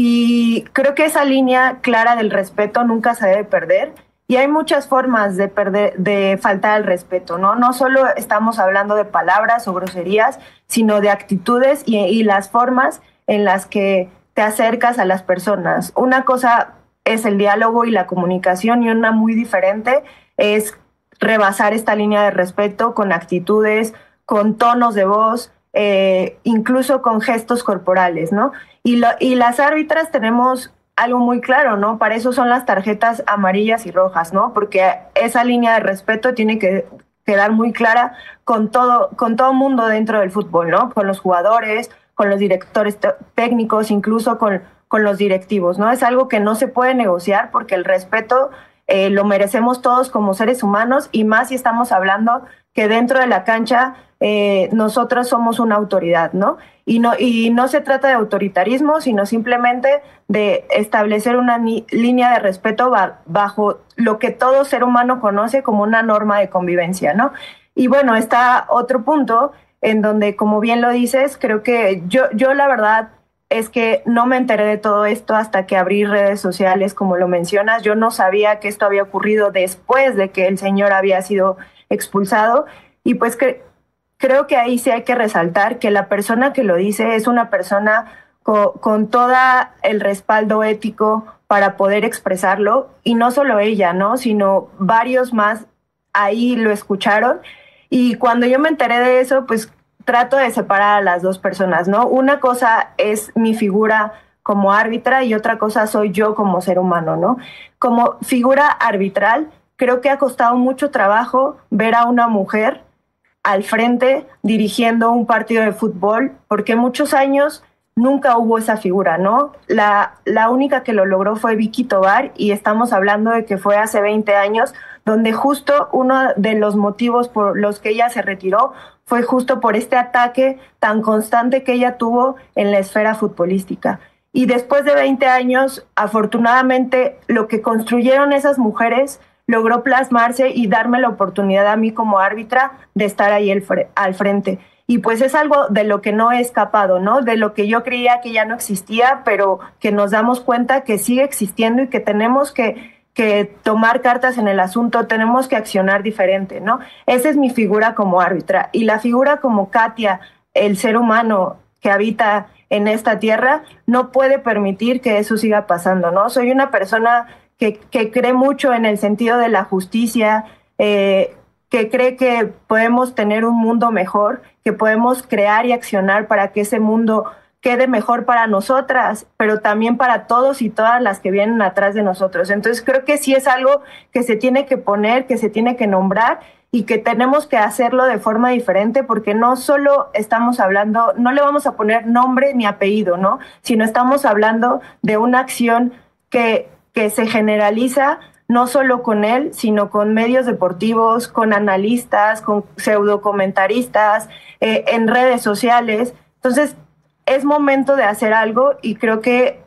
Y creo que esa línea clara del respeto nunca se debe perder. Y hay muchas formas de perder, de faltar el respeto, ¿no? No solo estamos hablando de palabras o groserías, sino de actitudes y, y las formas en las que te acercas a las personas. Una cosa es el diálogo y la comunicación, y una muy diferente es rebasar esta línea de respeto con actitudes, con tonos de voz, eh, incluso con gestos corporales, ¿no? Y, lo, y las árbitras tenemos algo muy claro, ¿no? Para eso son las tarjetas amarillas y rojas, ¿no? Porque esa línea de respeto tiene que quedar muy clara con todo, con todo mundo dentro del fútbol, ¿no? Con los jugadores, con los directores t- técnicos, incluso con, con los directivos, ¿no? Es algo que no se puede negociar porque el respeto eh, lo merecemos todos como seres humanos, y más si estamos hablando que dentro de la cancha eh, nosotros somos una autoridad, ¿no? Y no y no se trata de autoritarismo, sino simplemente de establecer una ni- línea de respeto ba- bajo lo que todo ser humano conoce como una norma de convivencia, ¿no? Y bueno, está otro punto en donde, como bien lo dices, creo que yo, yo la verdad es que no me enteré de todo esto hasta que abrí redes sociales, como lo mencionas. Yo no sabía que esto había ocurrido después de que el señor había sido expulsado, y pues que creo que ahí sí hay que resaltar que la persona que lo dice es una persona con, con todo el respaldo ético para poder expresarlo, y no solo ella, ¿no? Sino varios más ahí lo escucharon, y cuando yo me enteré de eso, pues trato de separar a las dos personas, ¿no? Una cosa es mi figura como árbitra y otra cosa soy yo como ser humano, ¿no? Como figura arbitral, creo que ha costado mucho trabajo ver a una mujer al frente dirigiendo un partido de fútbol, porque muchos años nunca hubo esa figura, ¿no? La, la única que lo logró fue Vicky Tobar, y estamos hablando de que fue hace veinte años, donde justo uno de los motivos por los que ella se retiró fue justo por este ataque tan constante que ella tuvo en la esfera futbolística. Y después de veinte años, afortunadamente, lo que construyeron esas mujeres logró plasmarse y darme la oportunidad a mí como árbitra de estar ahí el fre- al frente. Y pues es algo de lo que no he escapado, ¿no? De lo que yo creía que ya no existía, pero que nos damos cuenta que sigue existiendo y que tenemos que, que tomar cartas en el asunto, tenemos que accionar diferente, ¿no? Esa es mi figura como árbitra. Y la figura como Katia, el ser humano que habita en esta tierra, no puede permitir que eso siga pasando, ¿no? Soy una persona que, que cree mucho en el sentido de la justicia, eh, que cree que podemos tener un mundo mejor, que podemos crear y accionar para que ese mundo quede mejor para nosotras, pero también para todos y todas las que vienen atrás de nosotros. Entonces creo que sí es algo que se tiene que poner, que se tiene que nombrar, y que tenemos que hacerlo de forma diferente, porque no solo estamos hablando, no le vamos a poner nombre ni apellido, ¿no? Sino estamos hablando de una acción que, que se generaliza no solo con él, sino con medios deportivos, con analistas, con pseudocomentaristas, eh, en redes sociales. Entonces, es momento de hacer algo, y creo que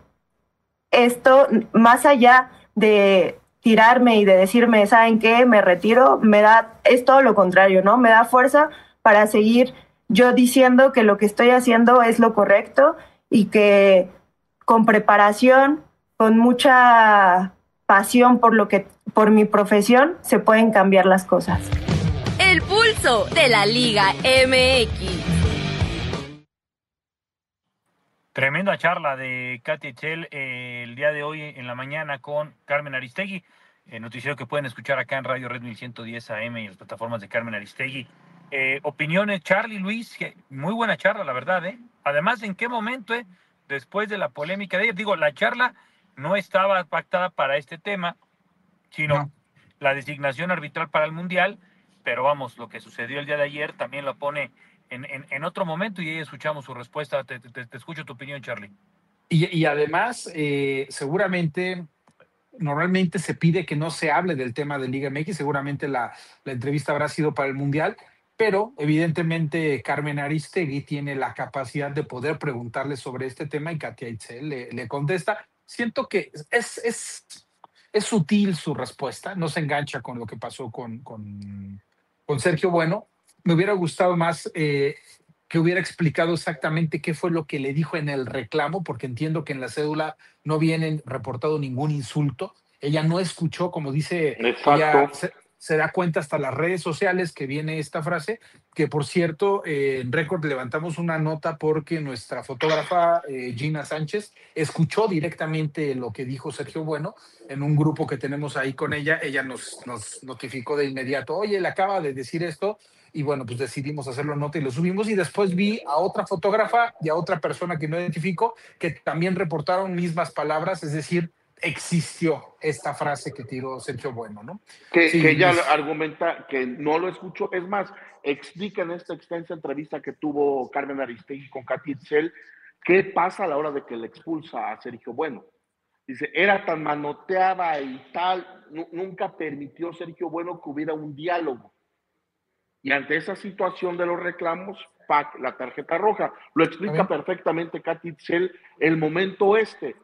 esto, más allá de tirarme y de decirme, ¿saben qué? Me retiro, me da, es todo lo contrario, ¿no? Me da fuerza para seguir yo diciendo que lo que estoy haciendo es lo correcto, y que con preparación, con mucha pasión por lo que, por mi profesión, se pueden cambiar las cosas. El pulso de la Liga M X. Tremenda charla de Katia Itzel eh, el día de hoy en la mañana con Carmen Aristegui, eh, noticiero que pueden escuchar acá en Radio Red mil ciento diez A M y en las plataformas de Carmen Aristegui. Eh, opiniones, Charlie, Luis, que muy buena charla, la verdad, ¿eh? Además, ¿en qué momento, eh? Después de la polémica de ayer, digo, la charla no estaba pactada para este tema, sino No. la designación arbitral para el Mundial, pero vamos, lo que sucedió el día de ayer también lo pone en, en, en otro momento y ahí escuchamos su respuesta. Te, te, te escucho tu opinión, Charlie. Y, y además, eh, seguramente, normalmente se pide que no se hable del tema de Liga M X, seguramente la, la entrevista habrá sido para el Mundial, pero evidentemente Carmen Aristegui tiene la capacidad de poder preguntarle sobre este tema y Katia Itzel le, le contesta. Siento que es, es, es sutil su respuesta, no se engancha con lo que pasó con, con, con Sergio Bueno. Me hubiera gustado más eh, que hubiera explicado exactamente qué fue lo que le dijo en el reclamo, porque entiendo que en la cédula no viene reportado ningún insulto. Ella no escuchó, como dice, ella se, se da cuenta hasta las redes sociales que viene esta frase, que por cierto, eh, en Récord levantamos una nota porque nuestra fotógrafa eh, Gina Sánchez escuchó directamente lo que dijo Sergio Bueno en un grupo que tenemos ahí con ella. Ella nos, nos notificó de inmediato, oye, le acaba de decir esto. Y bueno, pues decidimos hacerlo nota y lo subimos. Y después vi a otra fotógrafa y a otra persona que no identifico que también reportaron mismas palabras, es decir, existió esta frase que tiró Sergio Bueno, ¿no? Que, sí, que ella es... argumenta que no lo escuchó. Es más, explica en esta extensa entrevista que tuvo Carmen Aristegui con Katy Itzel qué pasa a la hora de que le expulsa a Sergio Bueno. Dice, era tan manoteada y tal, nunca permitió Sergio Bueno que hubiera un diálogo. Y ante esa situación de los reclamos, P A C, la tarjeta roja. Lo explica perfectamente Katy Itzel el momento este.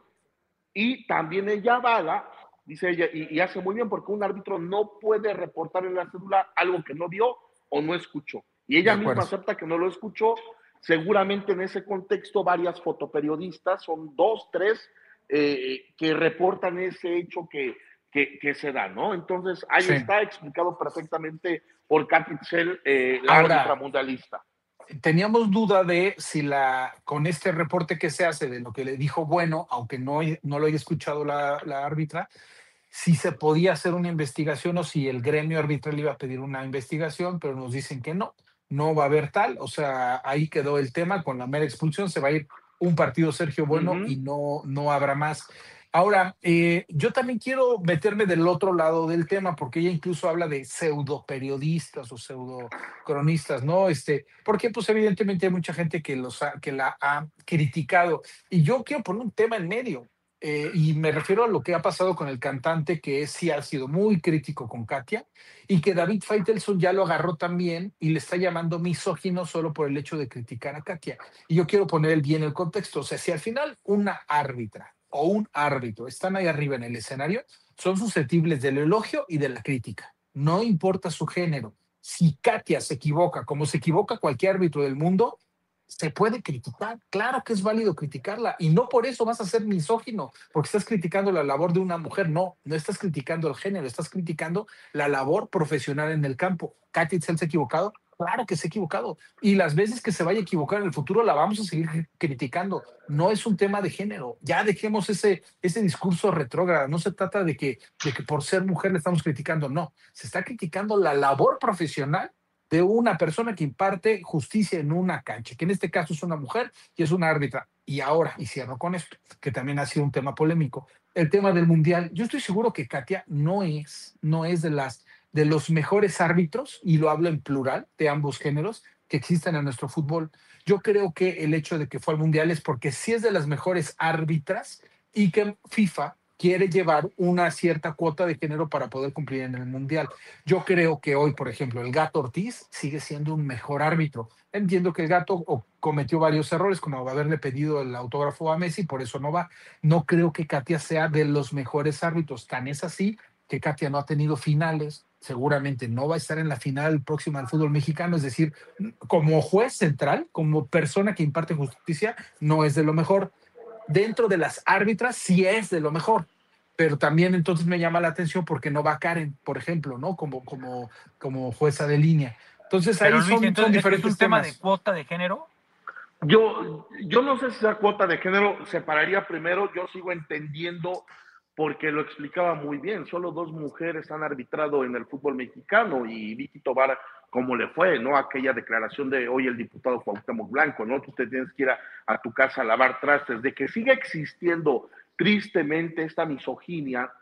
Y también ella avala, dice ella, y, y hace muy bien, porque un árbitro no puede reportar en la cédula algo que no vio o no escuchó. Y ella misma acepta que no lo escuchó. Seguramente en ese contexto varias fotoperiodistas, son dos, tres, eh, que reportan ese hecho que, que, que se da, ¿no? Entonces ahí sí. está explicado perfectamente por Katy Itzel, eh, la Ahora, árbitra mundialista. Teníamos duda de si la, con este reporte que se hace de lo que le dijo Bueno, aunque no, no lo haya escuchado la, la árbitra, si se podía hacer una investigación o si el gremio arbitral iba a pedir una investigación, pero nos dicen que no, no va a haber tal. O sea, ahí quedó el tema, con la mera expulsión se va a ir un partido Sergio Bueno uh-huh. y no, no habrá más. Ahora, eh, yo también quiero meterme del otro lado del tema, porque ella incluso habla de pseudo periodistas o pseudo cronistas, ¿no? Este, porque pues evidentemente hay mucha gente que, los ha, que la ha criticado. Y yo quiero poner un tema en medio, eh, y me refiero a lo que ha pasado con el cantante, que sí ha sido muy crítico con Katia, y que David Faitelson ya lo agarró también y le está llamando misógino solo por el hecho de criticar a Katia. Y yo quiero poner bien el contexto. O sea, si al final una árbitra o un árbitro están ahí arriba en el escenario, son susceptibles del elogio y de la crítica. No importa su género. Si Katia se equivoca, como se equivoca cualquier árbitro del mundo, se puede criticar. Claro que es válido criticarla. Y no por eso vas a ser misógino, porque estás criticando la labor de una mujer. No, no estás criticando el género, estás criticando la labor profesional en el campo. Katia Itzel se ha equivocado. Claro que se ha equivocado. Y las veces que se vaya a equivocar en el futuro la vamos a seguir criticando. No es un tema de género. Ya dejemos ese, ese discurso retrógrado. No se trata de que, de que por ser mujer le estamos criticando. No. Se está criticando la labor profesional de una persona que imparte justicia en una cancha, que en este caso es una mujer y es una árbitra. Y ahora, y cierro con esto, que también ha sido un tema polémico, el tema del Mundial. Yo estoy seguro que Katia no es, no es de las de los mejores árbitros, y lo hablo en plural, de ambos géneros, que existen en nuestro fútbol. Yo creo que el hecho de que fue al Mundial es porque sí es de las mejores árbitras y que FIFA quiere llevar una cierta cuota de género para poder cumplir en el Mundial. Yo creo que hoy, por ejemplo, el Gato Ortiz sigue siendo un mejor árbitro. Entiendo que el Gato cometió varios errores, como haberle pedido el autógrafo a Messi, por eso no va. No creo que Katia sea de los mejores árbitros. Tan es así que Katia no ha tenido finales, seguramente no va a estar en la final próxima del fútbol mexicano, es decir, como juez central, como persona que imparte justicia, no es de lo mejor. Dentro de las árbitras sí es de lo mejor, pero también entonces me llama la atención porque no va Karen, por ejemplo, ¿no? Como, como, como jueza de línea. Entonces pero ahí Luis, son, entonces, son diferentes ¿es un tema temas. de cuota de género? Yo, yo no sé si esa cuota de género separaría primero, yo sigo entendiendo, porque lo explicaba muy bien, solo dos mujeres han arbitrado en el fútbol mexicano, y Vicky Tobar, como le fue, ¿no? Aquella declaración de hoy el diputado Cuauhtémoc Blanco, ¿no? Tú te tienes que ir a, a tu casa a lavar trastes, de que siga existiendo tristemente esta misoginia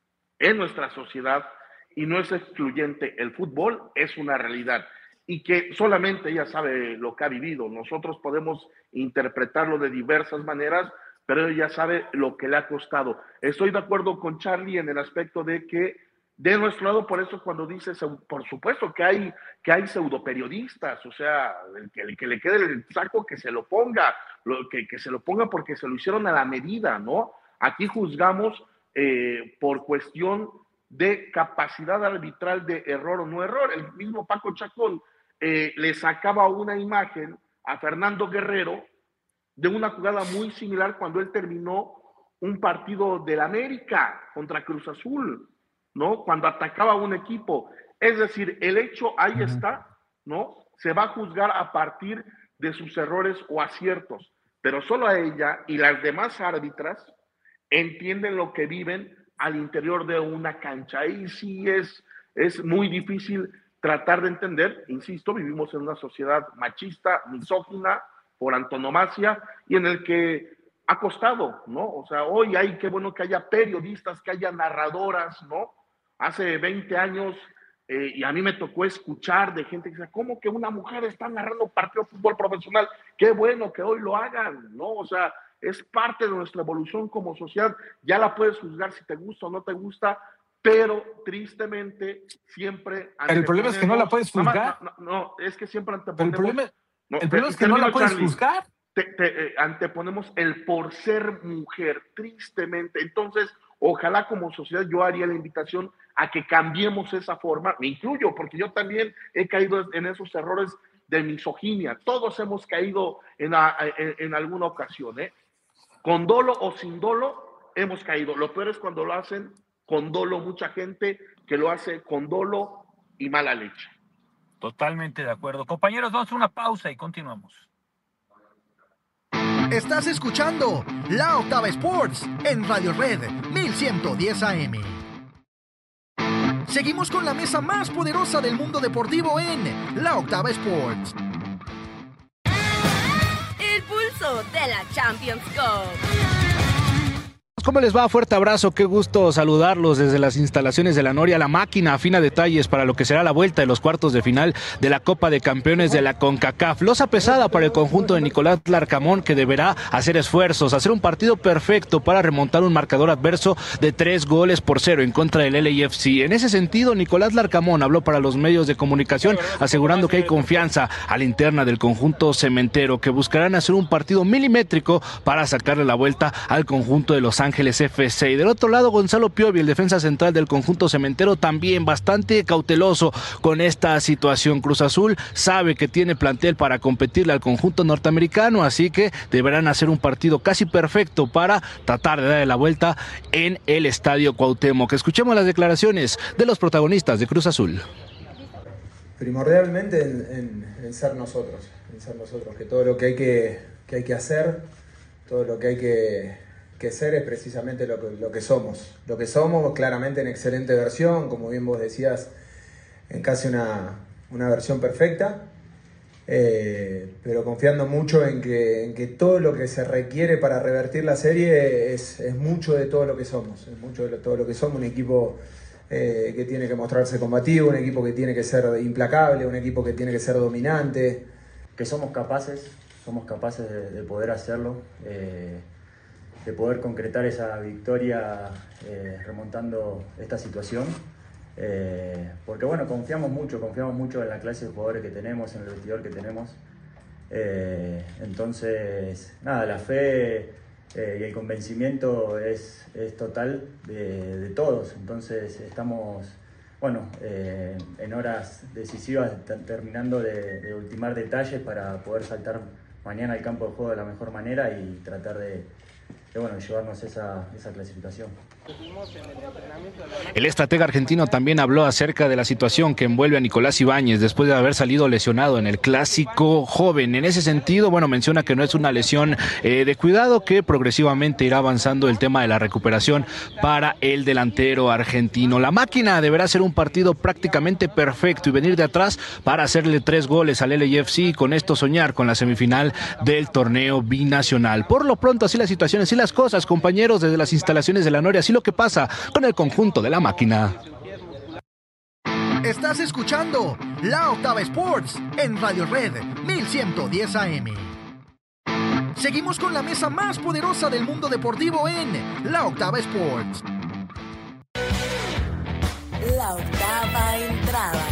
en nuestra sociedad, y no es excluyente, el fútbol es una realidad y que solamente ella sabe lo que ha vivido. Nosotros podemos interpretarlo de diversas maneras, pero ella sabe lo que le ha costado. Estoy de acuerdo con Charlie en el aspecto de que de nuestro lado, por eso cuando dice, por supuesto que hay, que hay pseudoperiodistas, o sea, el que, el que le quede el saco que se lo ponga, lo, que, que se lo ponga porque se lo hicieron a la medida, ¿no? Aquí juzgamos eh, por cuestión de capacidad arbitral de error o no error. El mismo Paco Chacón eh, le sacaba una imagen a Fernando Guerrero de una jugada muy similar cuando él terminó un partido del América contra Cruz Azul, ¿no? Cuando atacaba a un equipo. Es decir, el hecho ahí está, ¿no? Se va a juzgar a partir de sus errores o aciertos, pero solo a ella y las demás árbitras entienden lo que viven al interior de una cancha. Y sí es, es muy difícil tratar de entender. Insisto, vivimos en una sociedad machista, misógina, por antonomasia, y en el que ha costado, ¿no? O sea, hoy hay, qué bueno que haya periodistas, que haya narradoras, ¿no? Hace veinte años, eh, y a mí me tocó escuchar de gente que dice, ¿cómo que una mujer está narrando partido de fútbol profesional? Qué bueno que hoy lo hagan, ¿no? O sea, es parte de nuestra evolución como sociedad. Ya la puedes juzgar si te gusta o no te gusta, pero tristemente siempre... El problema es que no la puedes juzgar. No, no, no, es que siempre anteponemos... Pero el problema, no, el problema es que no la puedes Charlie, juzgar. Te, te, eh, anteponemos el por ser mujer, tristemente. Entonces, ojalá como sociedad yo haría la invitación a que cambiemos esa forma. Me incluyo, porque yo también he caído en esos errores de misoginia. Todos hemos caído en, a, en, en alguna ocasión, ¿eh? Con dolo o sin dolo, hemos caído. Lo peor es cuando lo hacen con dolo, mucha gente que lo hace con dolo y mala leche. Totalmente de acuerdo. Compañeros, vamos a una pausa y continuamos. Estás escuchando La Octava Sports en Radio Red mil ciento diez A M. Seguimos con la mesa más poderosa del mundo deportivo en La Octava Sports. El pulso de la Champions Cup. ¿Cómo les va? Fuerte abrazo, qué gusto saludarlos desde las instalaciones de la Noria. La máquina afina detalles para lo que será la vuelta de los cuartos de final de la Copa de Campeones de la CONCACAF. Losa pesada para el conjunto de Nicolás Larcamón, que deberá hacer esfuerzos, hacer un partido perfecto para remontar un marcador adverso de tres goles por cero en contra del L A F C. En ese sentido, Nicolás Larcamón habló para los medios de comunicación asegurando que hay confianza a la interna del conjunto cementero, que buscarán hacer un partido milimétrico para sacarle la vuelta al conjunto de Los Ángeles Ángeles F C. Y del otro lado, Gonzalo Piovi, el defensa central del conjunto cementero, también bastante cauteloso con esta situación. Cruz Azul sabe que tiene plantel para competirle al conjunto norteamericano, así que deberán hacer un partido casi perfecto para tratar de darle la vuelta en el Estadio Cuauhtémoc. Escuchemos las declaraciones de los protagonistas de Cruz Azul. Primordialmente en, en, en ser nosotros, en ser nosotros, que todo lo que hay que, que, hay que hacer, todo lo que hay que que ser es precisamente lo que, lo que somos. Lo que somos, claramente en excelente versión, como bien vos decías, en casi una, una versión perfecta, eh, pero confiando mucho en que, en que todo lo que se requiere para revertir la serie es, es mucho de todo lo que somos, es mucho de todo lo que somos, un equipo eh, que tiene que mostrarse combativo, un equipo que tiene que ser implacable, un equipo que tiene que ser dominante. Que somos capaces, somos capaces de, de poder hacerlo, eh, de poder concretar esa victoria eh, remontando esta situación, eh, porque bueno, confiamos mucho, confiamos mucho en la clase de jugadores que tenemos, en el vestidor que tenemos, eh, entonces nada, la fe eh, y el convencimiento es, es total de, de todos, entonces estamos bueno, eh, en horas decisivas terminando de, de ultimar detalles para poder saltar mañana al campo de juego de la mejor manera y tratar de de bueno, llevarnos esa, esa clasificación. El estratega argentino también habló acerca de la situación que envuelve a Nicolás Ibáñez después de haber salido lesionado en el Clásico Joven. En ese sentido, bueno, menciona que no es una lesión eh, de cuidado, que progresivamente irá avanzando el tema de la recuperación para el delantero argentino. La máquina deberá ser un partido prácticamente perfecto y venir de atrás para hacerle tres goles al L A F C y con esto soñar con la semifinal del torneo binacional. Por lo pronto, así la situación, así la las cosas, compañeros, desde las instalaciones de la Noria. Así lo que pasa con el conjunto de la máquina. Estás escuchando La Octava Sports en Radio Red mil ciento diez A M. Seguimos con la mesa más poderosa del mundo deportivo en La Octava Sports. La octava entrada.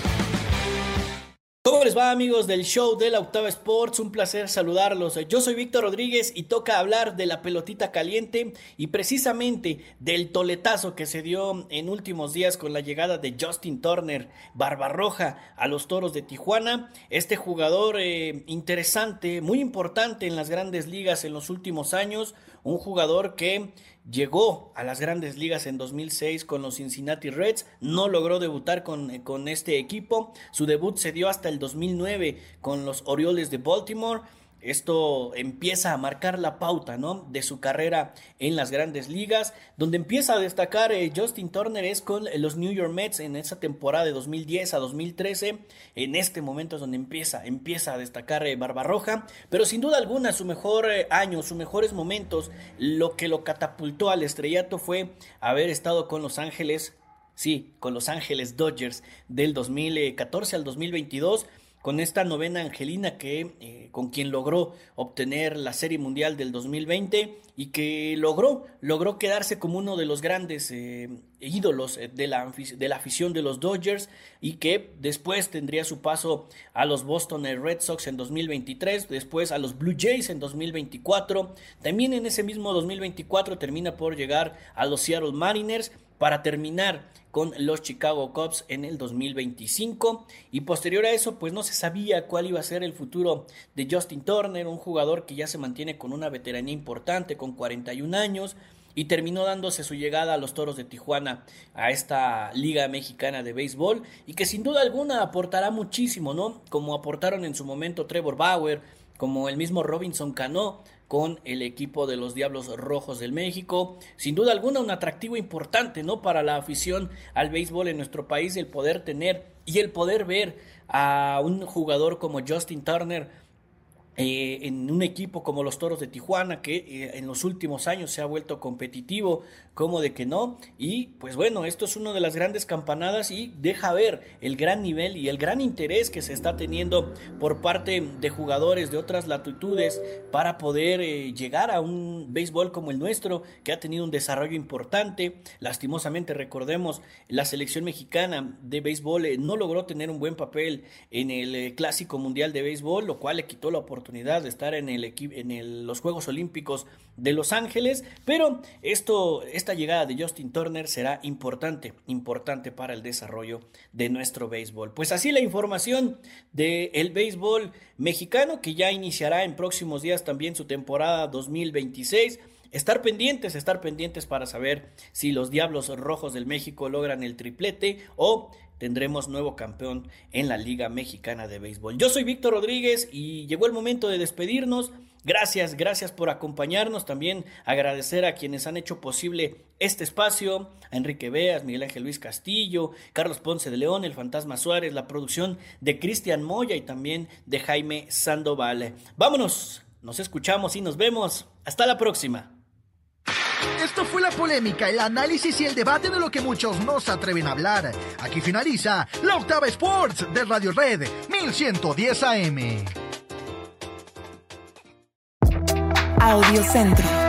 ¿Cómo les va, amigos del show de La Octava Sports? Un placer saludarlos. Yo soy Víctor Rodríguez y toca hablar de la pelotita caliente y precisamente del toletazo que se dio en últimos días con la llegada de Justin Turner, Barbarroja, a los Toros de Tijuana. Este jugador eh, interesante, muy importante en las grandes ligas en los últimos años. Un jugador que llegó a las grandes ligas en dos mil seis con los Cincinnati Reds, no logró debutar con, con este equipo. Su debut se dio hasta el dos mil nueve con los Orioles de Baltimore. Esto empieza a marcar la pauta, ¿no?, de su carrera en las grandes ligas. Donde empieza a destacar eh, Justin Turner es con los New York Mets en esa temporada de dos mil diez a dos mil trece. En este momento es donde empieza, empieza a destacar eh, Barbarroja. Pero sin duda alguna su mejor eh, año, sus mejores momentos, lo que lo catapultó al estrellato fue haber estado con Los Ángeles, sí, con Los Ángeles Dodgers del dos mil catorce al dos mil veintidós. Con esta novena angelina que eh, con quien logró obtener la Serie Mundial del dos mil veinte y que logró, logró quedarse como uno de los grandes eh, ídolos de la, de la afición de los Dodgers, y que después tendría su paso a los Boston Red Sox en dos mil veintitrés, después a los Blue Jays en dos mil veinticuatro, también en ese mismo dos mil veinticuatro termina por llegar a los Seattle Mariners, para terminar con los Chicago Cubs en el dos mil veinticinco, y posterior a eso pues no se sabía cuál iba a ser el futuro de Justin Turner, un jugador que ya se mantiene con una veteranía importante, con cuarenta y un años, y terminó dándose su llegada a los Toros de Tijuana, a esta Liga Mexicana de Béisbol, y que sin duda alguna aportará muchísimo, ¿no?, como aportaron en su momento Trevor Bauer, como el mismo Robinson Cano con el equipo de los Diablos Rojos del México. Sin duda alguna un atractivo importante, ¿no?, para la afición al béisbol en nuestro país, el poder tener y el poder ver a un jugador como Justin Turner Eh, en un equipo como los Toros de Tijuana, que eh, en los últimos años se ha vuelto competitivo, como de que no. Y pues bueno, esto es una de las grandes campanadas y deja ver el gran nivel y el gran interés que se está teniendo por parte de jugadores de otras latitudes para poder eh, llegar a un béisbol como el nuestro, que ha tenido un desarrollo importante. Lastimosamente, recordemos, la selección mexicana de béisbol eh, no logró tener un buen papel en el eh, Clásico Mundial de Béisbol, lo cual le quitó la oportunidad de estar en el equipo en el, los Juegos Olímpicos de Los Ángeles. Pero esto, esta llegada de Justin Turner será importante, importante para el desarrollo de nuestro béisbol. Pues así la información del béisbol mexicano, que ya iniciará en próximos días también su temporada dos mil veintiséis. Estar pendientes, estar pendientes para saber si los Diablos Rojos del México logran el triplete o tendremos nuevo campeón en la Liga Mexicana de Béisbol. Yo soy Víctor Rodríguez y llegó el momento de despedirnos. Gracias, gracias por acompañarnos. También agradecer a quienes han hecho posible este espacio, a Enrique Beas, Miguel Ángel Luis Castillo, Carlos Ponce de León, el Fantasma Suárez, la producción de Cristian Moya y también de Jaime Sandoval. Vámonos, nos escuchamos y nos vemos. Hasta la próxima. Esto fue la polémica, el análisis y el debate de lo que muchos no se atreven a hablar. Aquí finaliza La Octava Sports de Radio Red mil ciento diez A M. Audiocentro.